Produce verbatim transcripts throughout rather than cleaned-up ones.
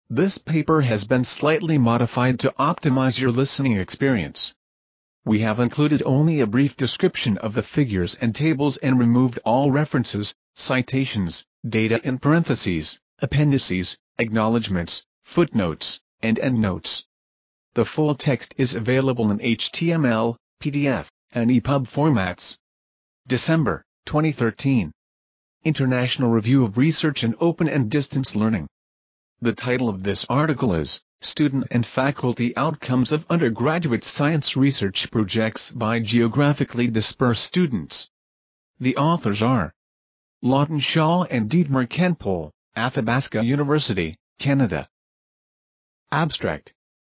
This paper has been slightly modified to optimize your listening experience. We have included only a brief description of the figures and tables and removed all references, citations, data in parentheses, appendices, acknowledgments, footnotes, and endnotes. The full text is available in H T M L, P D F, and E P U B formats. December twenty thirteen. International Review of Research in Open and Distance Learning. The title of this article is, Student and Faculty Outcomes of Undergraduate Science Research Projects by Geographically Dispersed Students. The authors are Lawton Shaw and Dietmar Kenpohl, Athabasca University, Canada. Abstract.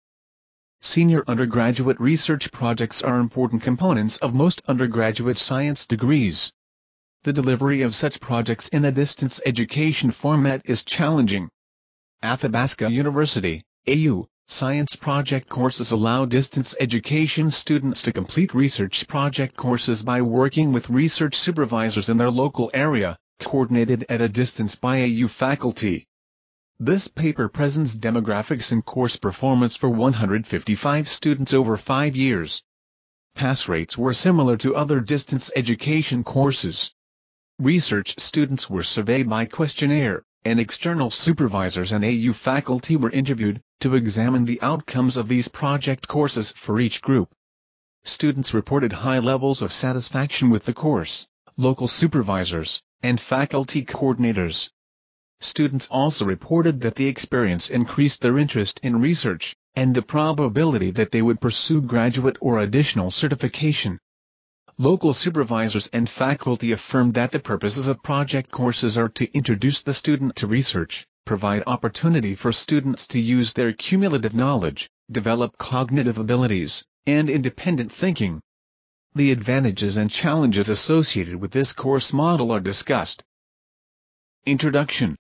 Senior undergraduate research projects are important components of most undergraduate science degrees. The delivery of such projects in a distance education format is challenging. Athabasca University, A U, science project courses allow distance education students to complete research project courses by working with research supervisors in their local area, coordinated at a distance by A U faculty. This paper presents demographics and course performance for one hundred fifty-five students over five years. Pass rates were similar to other distance education courses. Research students were surveyed by questionnaire, and external supervisors and A U faculty were interviewed, to examine the outcomes of these project courses for each group. Students reported high levels of satisfaction with the course, local supervisors, and faculty coordinators. Students also reported that the experience increased their interest in research, and the probability that they would pursue graduate or additional certification. Local supervisors and faculty affirmed that the purposes of project courses are to introduce the student to research, provide opportunity for students to use their cumulative knowledge, develop cognitive abilities, and independent thinking. The advantages and challenges associated with this course model are discussed. Introduction.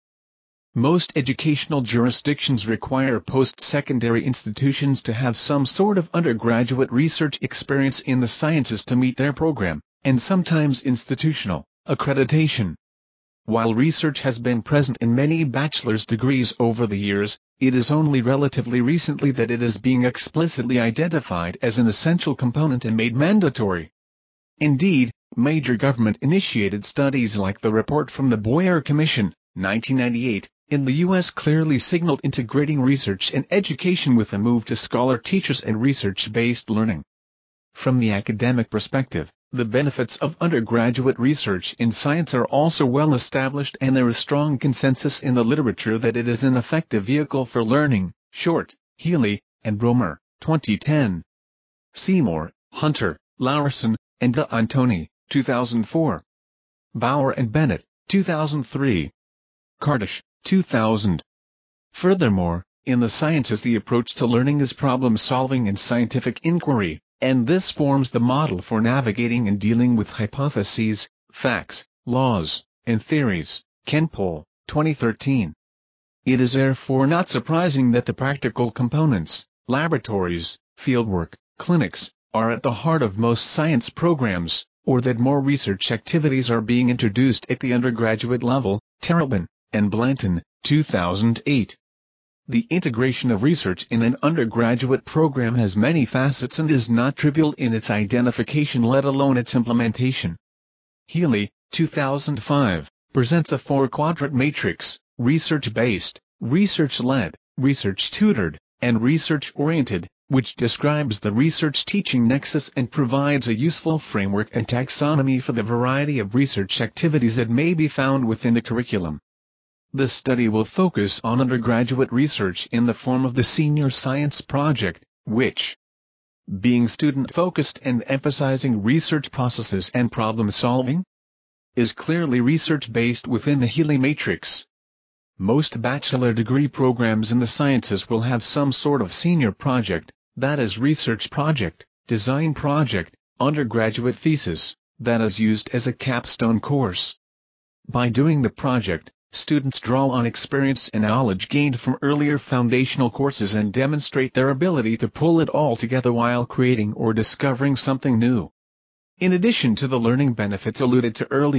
Most educational jurisdictions require post-secondary institutions to have some sort of undergraduate research experience in the sciences to meet their program, and sometimes institutional accreditation. While research has been present in many bachelor's degrees over the years, it is only relatively recently that it is being explicitly identified as an essential component and made mandatory. Indeed, major government-initiated studies like the report from the Boyer Commission, nineteen ninety-eight, in the U S clearly signaled integrating research and education with a move to scholar teachers and research-based learning. From the academic perspective, the benefits of undergraduate research in science are also well established, and there is strong consensus in the literature that it is an effective vehicle for learning. Short, Healy, and Romer, twenty ten. Seymour, Hunter, Laursen, and D'Antoni, two thousand four. Bauer and Bennett, two thousand three. Kardash, two thousand. Furthermore, in the sciences the approach to learning is problem-solving and scientific inquiry, and this forms the model for navigating and dealing with hypotheses, facts, laws, and theories. Kenpohl, twenty thirteen. It is therefore not surprising that the practical components, laboratories, fieldwork, clinics, are at the heart of most science programs, or that more research activities are being introduced at the undergraduate level. Terrelbin and Blanton, two thousand eight. The integration of research in an undergraduate program has many facets and is not trivial in its identification, let alone its implementation. Healy, two thousand five, presents a four-quadrant matrix: research-based, research-led, research-tutored, and research-oriented, which describes the research-teaching nexus and provides a useful framework and taxonomy for the variety of research activities that may be found within the curriculum. The study will focus on undergraduate research in the form of the Senior Science Project, which, being student-focused and emphasizing research processes and problem-solving, is clearly research-based within the Healy matrix. Most bachelor degree programs in the sciences will have some sort of senior project, that is research project, design project, undergraduate thesis, that is used as a capstone course. By doing the project, students draw on experience and knowledge gained from earlier foundational courses and demonstrate their ability to pull it all together while creating or discovering something new. In addition to the learning benefits alluded to earlier,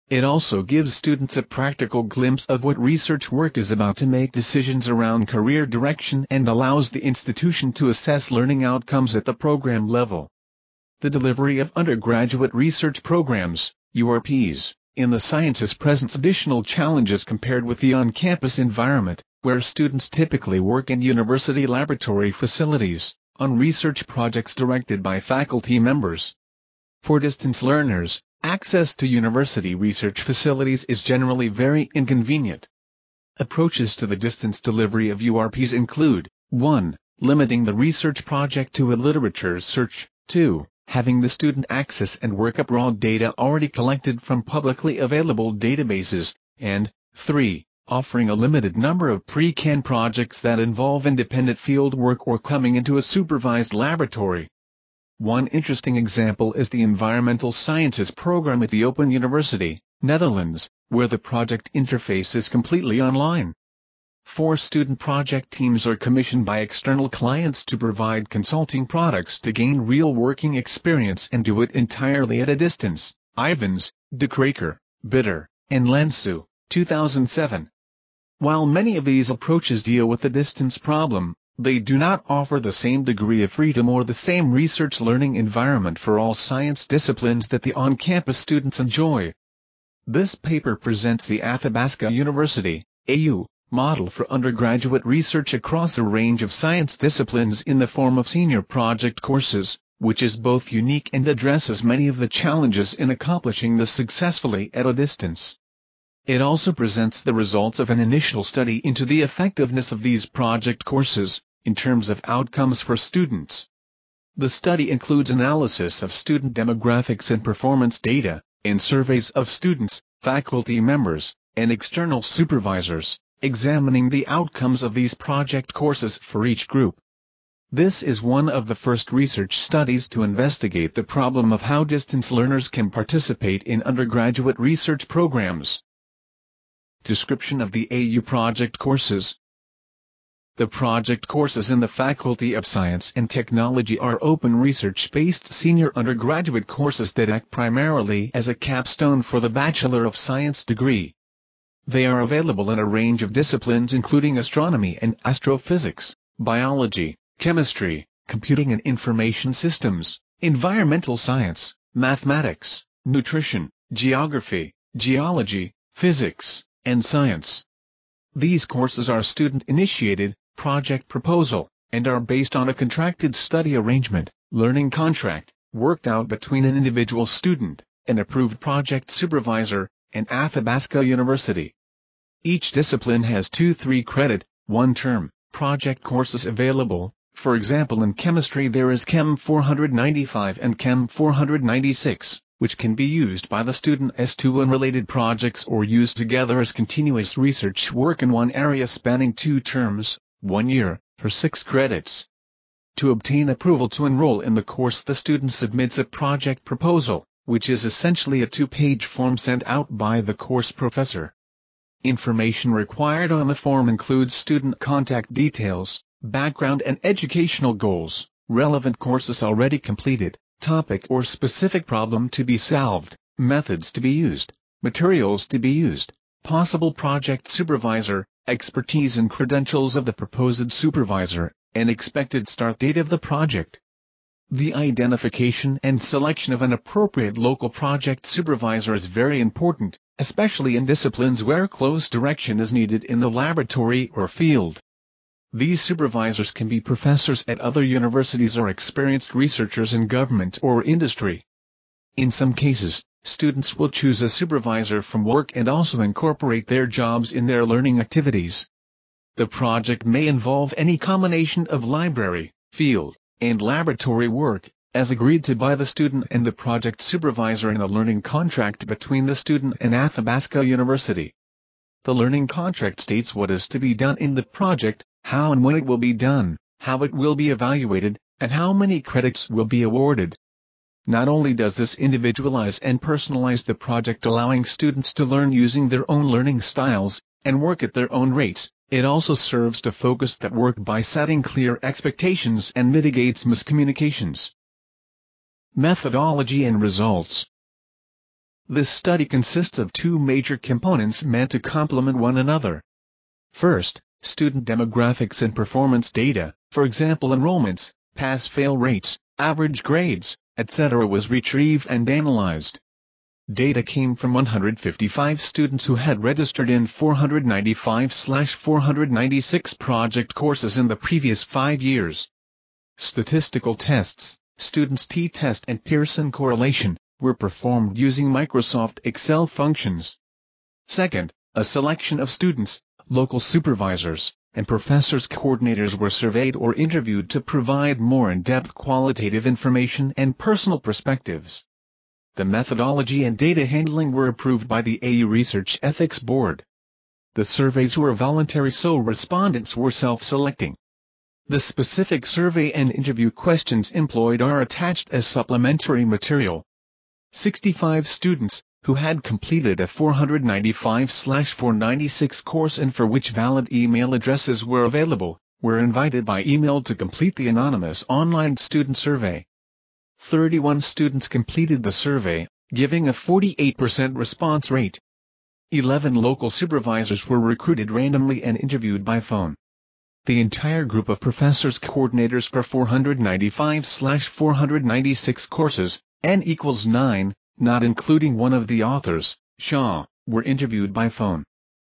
It also gives students a practical glimpse of what research work is about to make decisions around career direction and allows the institution to assess learning outcomes at the program level. The delivery of undergraduate research programs, U R Ps, in the sciences presents additional challenges compared with the on-campus environment, where students typically work in university laboratory facilities, on research projects directed by faculty members. For distance learners, access to university research facilities is generally very inconvenient. Approaches to the distance delivery of U R Ps include, one Limiting the research project to a literature search, two Having the student access and work up raw data already collected from publicly available databases, and three Offering a limited number of pre-can projects that involve independent field work or coming into a supervised laboratory. One interesting example is the Environmental Sciences program at the Open University, Netherlands, where the project interface is completely online. Four student project teams are commissioned by external clients to provide consulting products to gain real working experience and do it entirely at a distance. Ivans, De Kraker, Bitter, and Lensu, two thousand seven. While many of these approaches deal with the distance problem, they do not offer the same degree of freedom or the same research learning environment for all science disciplines that the on-campus students enjoy. This paper presents the Athabasca University, A U, model for undergraduate research across a range of science disciplines in the form of senior project courses, which is both unique and addresses many of the challenges in accomplishing this successfully at a distance. It also presents the results of an initial study into the effectiveness of these project courses, in terms of outcomes for students. The study includes analysis of student demographics and performance data, and surveys of students, faculty members, and external supervisors, examining the outcomes of these project courses for each group. This is one of the first research studies to investigate the problem of how distance learners can participate in undergraduate research programs. Description of the A U project courses. The project courses in the Faculty of Science and Technology are open research-based senior undergraduate courses that act primarily as a capstone for the Bachelor of Science degree. They are available in a range of disciplines including astronomy and astrophysics, biology, chemistry, computing and information systems, environmental science, mathematics, nutrition, geography, geology, physics, and science. These courses are student-initiated, project proposal, and are based on a contracted study arrangement, learning contract, worked out between an individual student, an approved project supervisor, and Athabasca University. Each discipline has two three-credit, one-term, project courses available. For example, in chemistry there is Chem four ninety-five and Chem four ninety-six, which can be used by the student as two unrelated projects or used together as continuous research work in one area spanning two terms, one year, for six credits. To obtain approval to enroll in the course, the student submits a project proposal, which is essentially a two-page form sent out by the course professor. Information required on the form includes student contact details, background and educational goals, relevant courses already completed, topic or specific problem to be solved, methods to be used, materials to be used, possible project supervisor, expertise and credentials of the proposed supervisor, and expected start date of the project. The identification and selection of an appropriate local project supervisor is very important, especially in disciplines where close direction is needed in the laboratory or field. These supervisors can be professors at other universities or experienced researchers in government or industry. In some cases, students will choose a supervisor from work and also incorporate their jobs in their learning activities. The project may involve any combination of library, field, and laboratory work, as agreed to by the student and the project supervisor in a learning contract between the student and Athabasca University. The learning contract states what is to be done in the project, how and when it will be done, how it will be evaluated, and how many credits will be awarded. Not only does this individualize and personalize the project, allowing students to learn using their own learning styles, and work at their own rates, it also serves to focus that work by setting clear expectations and mitigates miscommunications. Methodology and results. This study consists of two major components meant to complement one another. First, student demographics and performance data, for example enrollments, pass-fail rates, average grades, et cetera was retrieved and analyzed. Data came from one hundred fifty-five students who had registered in four hundred ninety-five to four hundred ninety-six project courses in the previous five years. Statistical tests, students' t-test and Pearson correlation, were performed using Microsoft Excel functions. Second, a selection of students, local supervisors, and professors' coordinators were surveyed or interviewed to provide more in-depth qualitative information and personal perspectives. The methodology and data handling were approved by the A U Research Ethics Board. The surveys were voluntary, so respondents were self-selecting. The specific survey and interview questions employed are attached as supplementary material. sixty-five students, who had completed a four hundred ninety-five to four ninety-six course and for which valid email addresses were available, were invited by email to complete the anonymous online student survey. thirty-one students completed the survey, giving a forty-eight percent response rate. eleven local supervisors were recruited randomly and interviewed by phone. The entire group of professors coordinators for four hundred ninety-five to four hundred ninety-six courses, n equals nine, not including one of the authors, Shaw, were interviewed by phone.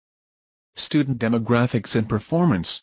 Student demographics and performance.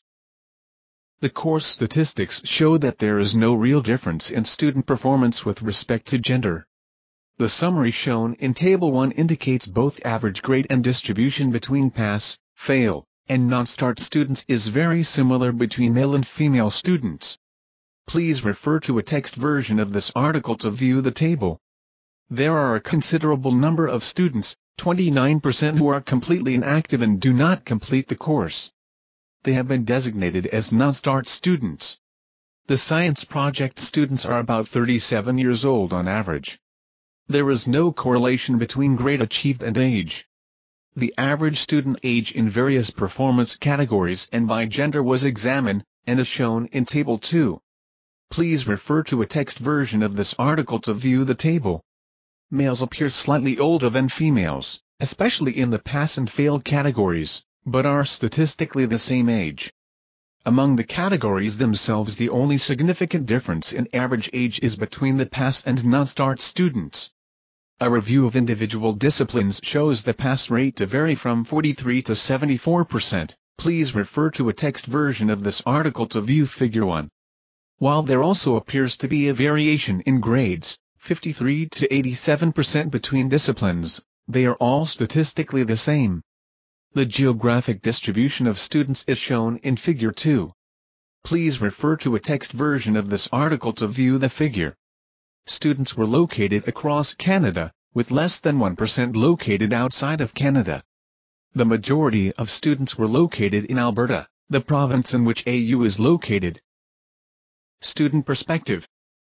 The course statistics show that there is no real difference in student performance with respect to gender. The summary shown in Table one indicates both average grade and distribution between pass, fail, and non-start students is very similar between male and female students. Please refer to a text version of this article to view the table. There are a considerable number of students, twenty-nine percent, who are completely inactive and do not complete the course. They have been designated as non-start students. The science project students are about thirty-seven years old on average. There is no correlation between grade achieved and age. The average student age in various performance categories and by gender was examined, and is shown in Table two. Please refer to a text version of this article to view the table. Males appear slightly older than females, especially in the pass and fail categories, but are statistically the same age. Among the categories themselves, the only significant difference in average age is between the pass and non-start students. A review of individual disciplines shows the pass rate to vary from forty-three to seventy-four percent. Please refer to a text version of this article to view Figure one. While there also appears to be a variation in grades, fifty-three to eighty-seven percent between disciplines, they are all statistically the same. The geographic distribution of students is shown in Figure two. Please refer to a text version of this article to view the figure. Students were located across Canada, with less than one percent located outside of Canada. The majority of students were located in Alberta, the province in which A U is located. Student perspective.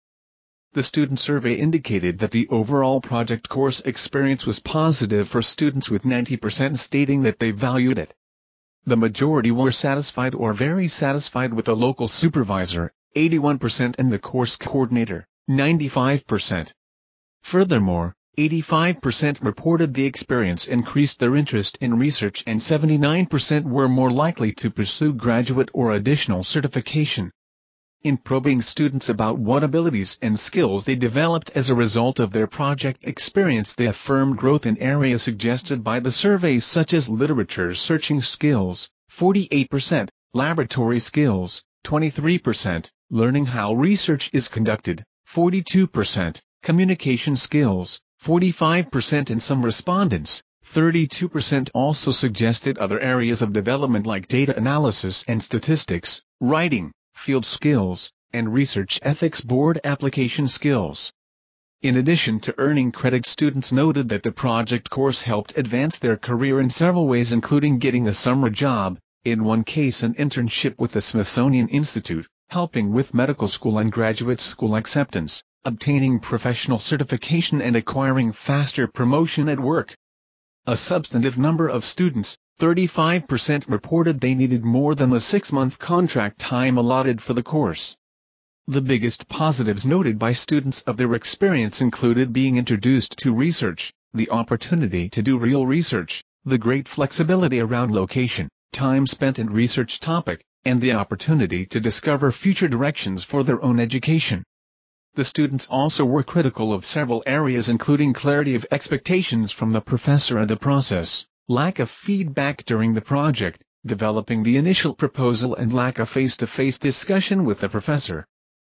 The student survey indicated that the overall project course experience was positive for students, with ninety percent stating that they valued it. The majority were satisfied or very satisfied with the local supervisor, eighty-one percent, and the course coordinator, ninety-five percent. Furthermore, eighty-five percent reported the experience increased their interest in research and seventy-nine percent were more likely to pursue graduate or additional certification. In probing students about what abilities and skills they developed as a result of their project experience, they affirmed growth in areas suggested by the survey, such as literature searching skills, forty-eight percent, laboratory skills, twenty-three percent, learning how research is conducted, forty-two percent, communication skills, forty-five percent, and some respondents, thirty-two percent, also suggested other areas of development like data analysis and statistics, writing, field skills, and research ethics board application skills. In addition to earning credit, students noted that the project course helped advance their career in several ways, including getting a summer job, in one case an internship with the Smithsonian Institute, helping with medical school and graduate school acceptance, obtaining professional certification, and acquiring faster promotion at work. A substantive number of students, thirty-five percent, reported they needed more than the six-month contract time allotted for the course. The biggest positives noted by students of their experience included being introduced to research, the opportunity to do real research, the great flexibility around location, time spent in research topic, and the opportunity to discover future directions for their own education. The students also were critical of several areas including clarity of expectations from the professor and the process, lack of feedback during the project, developing the initial proposal and lack of face-to-face discussion with the professor.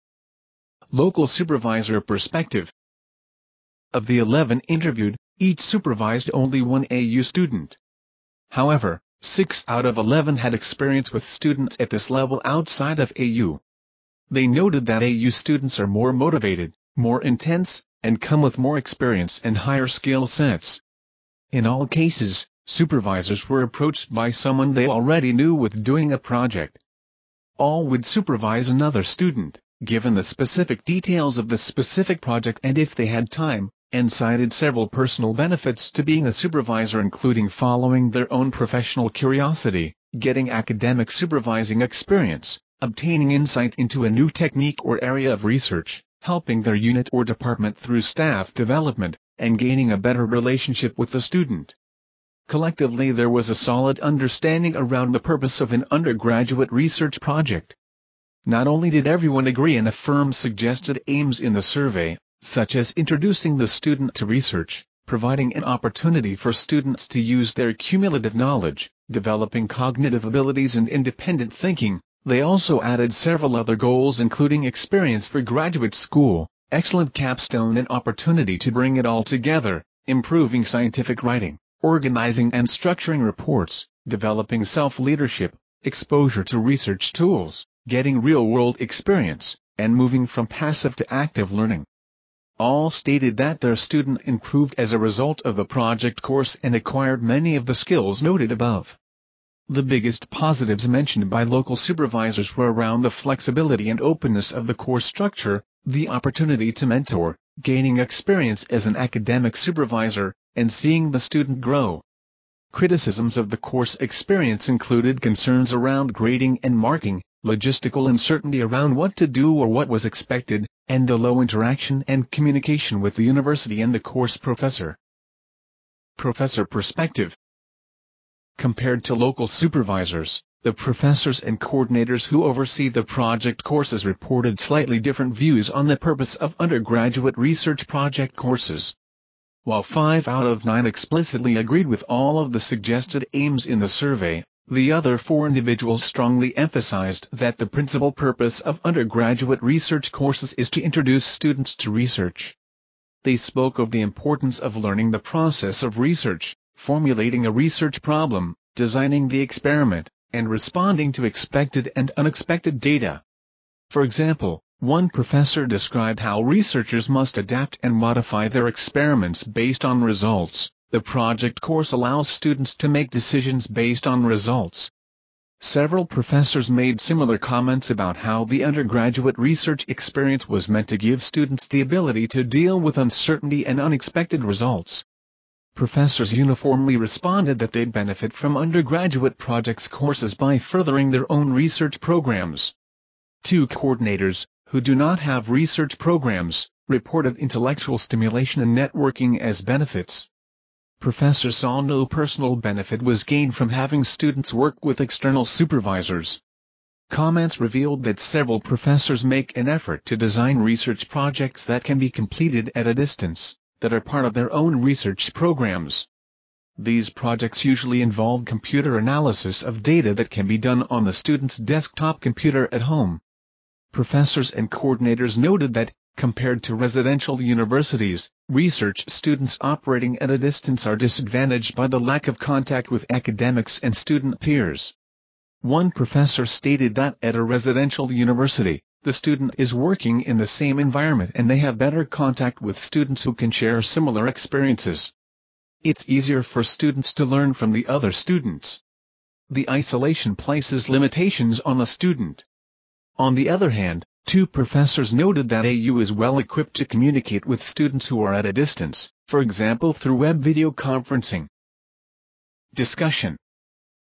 Local supervisor perspective. Of the eleven interviewed, each supervised only one A U student. However, six out of eleven had experience with students at this level outside of A U. They noted that A U students are more motivated, more intense, and come with more experience and higher skill sets. In all cases, supervisors were approached by someone they already knew with doing a project. All would supervise another student, given the specific details of the specific project and if they had time, and cited several personal benefits to being a supervisor including following their own professional curiosity, getting academic supervising experience, obtaining insight into a new technique or area of research, helping their unit or department through staff development, and gaining a better relationship with the student. Collectively there was a solid understanding around the purpose of an undergraduate research project. Not only did everyone agree and affirm suggested aims in the survey, such as introducing the student to research, providing an opportunity for students to use their cumulative knowledge, developing cognitive abilities and independent thinking, they also added several other goals including experience for graduate school, excellent capstone and opportunity to bring it all together, improving scientific writing, organizing and structuring reports, developing self-leadership, exposure to research tools, getting real-world experience, and moving from passive to active learning. All stated that their student improved as a result of the project course and acquired many of the skills noted above. The biggest positives mentioned by local supervisors were around the flexibility and openness of the course structure, the opportunity to mentor, gaining experience as an academic supervisor, and seeing the student grow. Criticisms of the course experience included concerns around grading and marking, logistical uncertainty around what to do or what was expected, and a low interaction and communication with the university and the course professor. Professor perspective. Compared to local supervisors, the professors and coordinators who oversee the project courses reported slightly different views on the purpose of undergraduate research project courses. While five out of nine explicitly agreed with all of the suggested aims in the survey, the other four individuals strongly emphasized that the principal purpose of undergraduate research courses is to introduce students to research. They spoke of the importance of learning the process of research, formulating a research problem, designing the experiment, and responding to expected and unexpected data. For example, one professor described how researchers must adapt and modify their experiments based on results. The project course allows students to make decisions based on results. Several professors made similar comments about how the undergraduate research experience was meant to give students the ability to deal with uncertainty and unexpected results. Professors uniformly responded that they'd benefit from undergraduate projects courses by furthering their own research programs. Two coordinators, who do not have research programs, reported intellectual stimulation and networking as benefits. Professors saw no personal benefit was gained from having students work with external supervisors. Comments revealed that several professors make an effort to design research projects that can be completed at a distance, that are part of their own research programs. These projects usually involve computer analysis of data that can be done on the student's desktop computer at home. Professors and coordinators noted that, compared to residential universities, research students operating at a distance are disadvantaged by the lack of contact with academics and student peers. One professor stated that at a residential university, the student is working in the same environment and they have better contact with students who can share similar experiences. It's easier for students to learn from the other students. The isolation places limitations on the student. On the other hand, two professors noted that A U is well equipped to communicate with students who are at a distance, for example through web video conferencing. Discussion.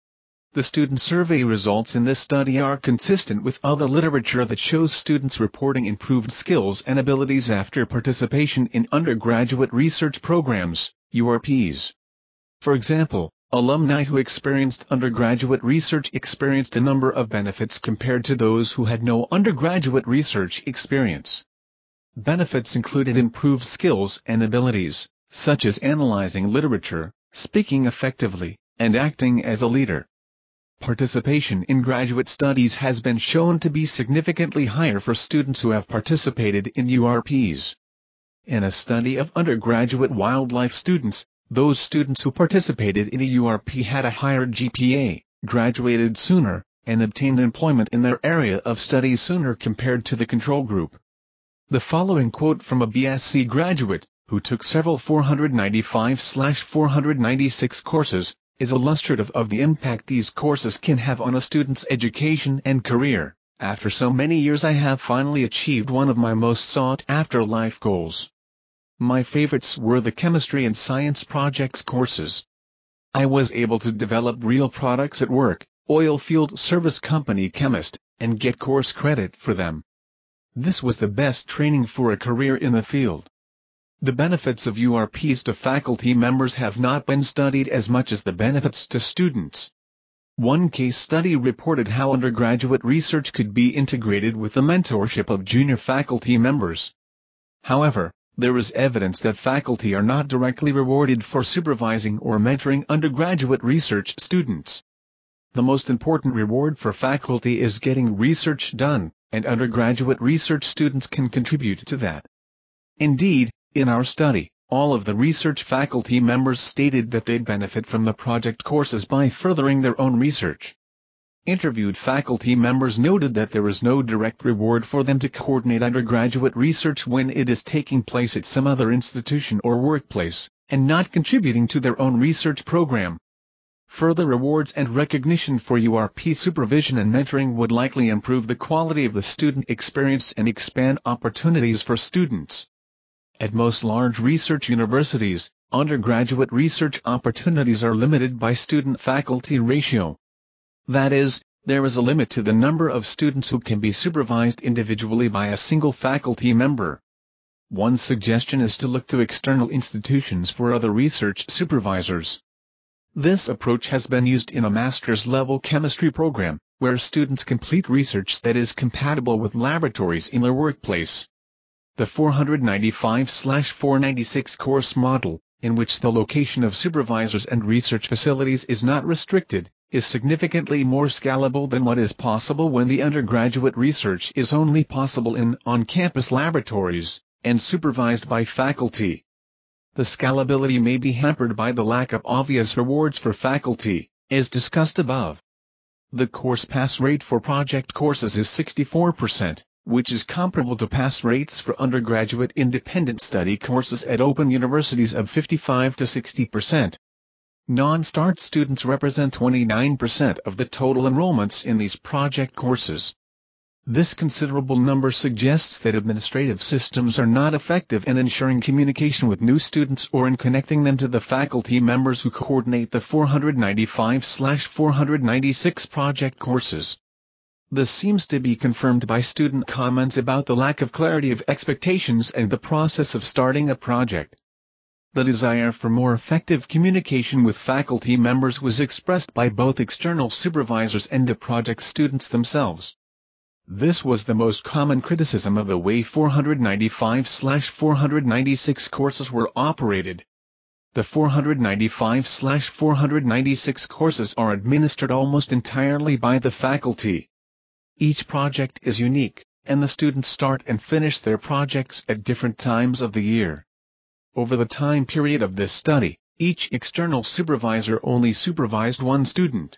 The student survey results in this study are consistent with other literature that shows students reporting improved skills and abilities after participation in undergraduate research programs, U R Ps. For example, alumni who experienced undergraduate research experienced a number of benefits compared to those who had no undergraduate research experience. Benefits included improved skills and abilities, such as analyzing literature, speaking effectively, and acting as a leader. Participation in graduate studies has been shown to be significantly higher for students who have participated in U R Ps. In a study of undergraduate wildlife students, those students who participated in a U R P had a higher G P A, graduated sooner, and obtained employment in their area of study sooner compared to the control group. The following quote from a B Sc graduate, who took several four ninety-five to four ninety-six courses, is illustrative of the impact these courses can have on a student's education and career. After so many years, I have finally achieved one of my most sought-after life goals. My favorites were the chemistry and science projects courses. I was able to develop real products at work, oil field service company chemist, and get course credit for them. This was the best training for a career in the field. The benefits of U R Ps to faculty members have not been studied as much as the benefits to students. One case study reported how undergraduate research could be integrated with the mentorship of junior faculty members. However, there is evidence that faculty are not directly rewarded for supervising or mentoring undergraduate research students. The most important reward for faculty is getting research done, and undergraduate research students can contribute to that. Indeed, in our study, all of the research faculty members stated that they'd benefit from the project courses by furthering their own research. Interviewed faculty members noted that there is no direct reward for them to coordinate undergraduate research when it is taking place at some other institution or workplace, and not contributing to their own research program. Further rewards and recognition for U R P supervision and mentoring would likely improve the quality of the student experience and expand opportunities for students. At most large research universities, undergraduate research opportunities are limited by student-faculty ratio. That is, there is a limit to the number of students who can be supervised individually by a single faculty member. One suggestion is to look to external institutions for other research supervisors. This approach has been used in a master's level chemistry program, where students complete research that is compatible with laboratories in their workplace. The four ninety-five to four ninety-six course model, in which the location of supervisors and research facilities is not restricted, is significantly more scalable than what is possible when the undergraduate research is only possible in on-campus laboratories, and supervised by faculty. The scalability may be hampered by the lack of obvious rewards for faculty, as discussed above. The course pass rate for project courses is sixty-four percent, which is comparable to pass rates for undergraduate independent study courses at open universities of fifty-five to sixty percent. Non-START students represent twenty-nine percent of the total enrollments in these project courses. This considerable number suggests that administrative systems are not effective in ensuring communication with new students or in connecting them to the faculty members who coordinate the four ninety-five to four ninety-six project courses. This seems to be confirmed by student comments about the lack of clarity of expectations and the process of starting a project. The desire for more effective communication with faculty members was expressed by both external supervisors and the project students themselves. This was the most common criticism of the way four ninety-five to four ninety-six courses were operated. The four ninety-five to four ninety-six courses are administered almost entirely by the faculty. Each project is unique, and the students start and finish their projects at different times of the year. Over the time period of this study, each external supervisor only supervised one student.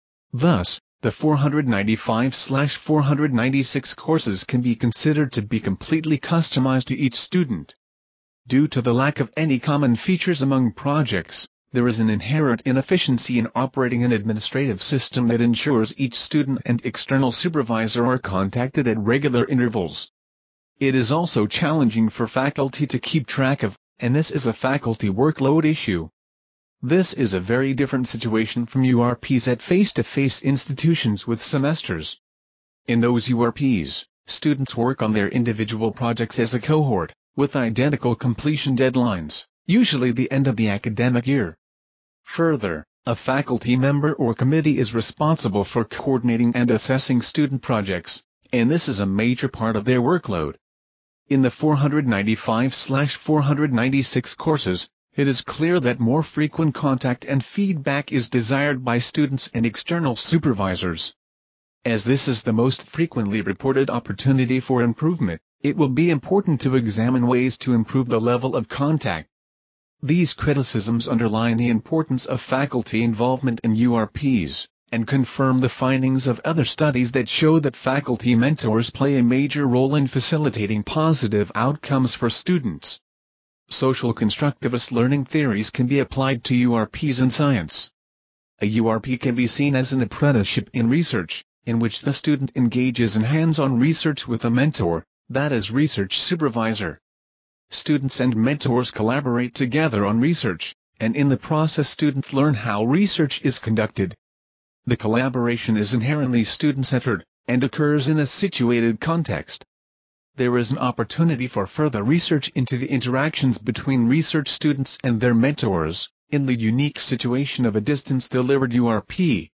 Thus, the four ninety-five to four ninety-six courses can be considered to be completely customized to each student. Due to the lack of any common features among projects, there is an inherent inefficiency in operating an administrative system that ensures each student and external supervisor are contacted at regular intervals. It is also challenging for faculty to keep track of, and this is a faculty workload issue. This is a very different situation from U R Ps at face-to-face institutions with semesters. In those U R Ps, students work on their individual projects as a cohort, with identical completion deadlines, usually the end of the academic year. Further, a faculty member or committee is responsible for coordinating and assessing student projects, and this is a major part of their workload. In the four ninety-five to four ninety-six courses, it is clear that more frequent contact and feedback is desired by students and external supervisors. As this is the most frequently reported opportunity for improvement, it will be important to examine ways to improve the level of contact. These criticisms underline the importance of faculty involvement in U R Ps, and confirm the findings of other studies that show that faculty mentors play a major role in facilitating positive outcomes for students. Social constructivist learning theories can be applied to U R Ps in science. A U R P can be seen as an apprenticeship in research, in which the student engages in hands-on research with a mentor, that is, research supervisor. Students and mentors collaborate together on research, and in the process students learn how research is conducted. The collaboration is inherently student-centered, and occurs in a situated context. There is an opportunity for further research into the interactions between research students and their mentors, in the unique situation of a distance-delivered U R P.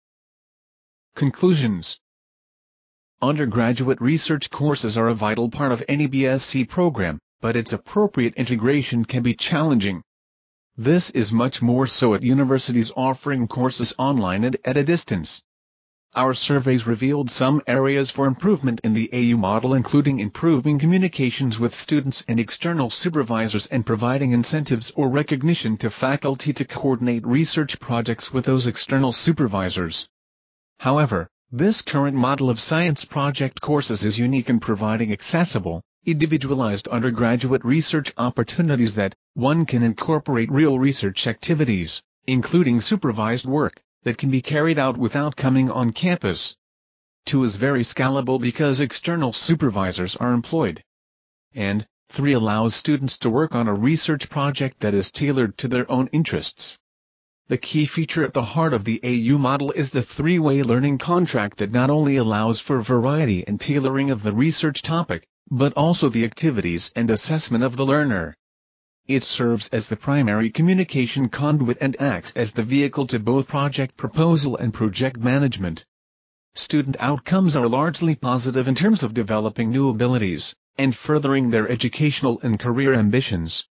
Conclusions. Undergraduate research courses are a vital part of any B Sc program, but its appropriate integration can be challenging. This is much more so at universities offering courses online and at a distance. Our surveys revealed some areas for improvement in the A U model, including improving communications with students and external supervisors and providing incentives or recognition to faculty to coordinate research projects with those external supervisors. However, this current model of science project courses is unique in providing accessible, individualized undergraduate research opportunities that, one, can incorporate real research activities, including supervised work, that can be carried out without coming on campus. Two, is very scalable because external supervisors are employed. And, three, allows students to work on a research project that is tailored to their own interests. The key feature at the heart of the A U model is the three-way learning contract that not only allows for variety and tailoring of the research topic, but also the activities and assessment of the learner. It serves as the primary communication conduit and acts as the vehicle to both project proposal and project management. Student outcomes are largely positive in terms of developing new abilities, and furthering their educational and career ambitions.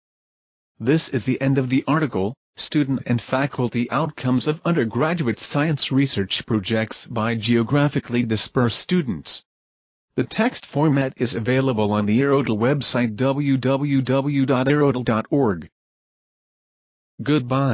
This is the end of the article, Student and Faculty Outcomes of Undergraduate Science Research Projects by Geographically Dispersed Students. The text format is available on the Aerodel website w w w dot aerodel dot org. Goodbye.